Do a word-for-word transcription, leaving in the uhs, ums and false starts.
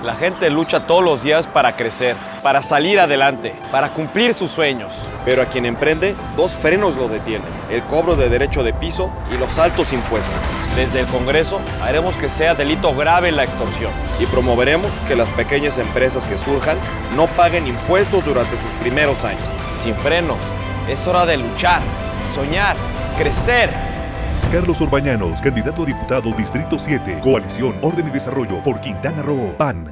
La gente lucha todos los días para crecer, para salir adelante, para cumplir sus sueños. Pero a quien emprende, dos frenos lo detienen: el cobro de derecho de piso y los altos impuestos. Desde el Congreso haremos que sea delito grave la extorsión. Y promoveremos que las pequeñas empresas que surjan no paguen impuestos durante sus primeros años. Sin frenos, es hora de luchar, soñar, crecer. Carlos Orbañanos, candidato a diputado Distrito siete, Coalición Orden y Desarrollo por Quintana Roo, P A N.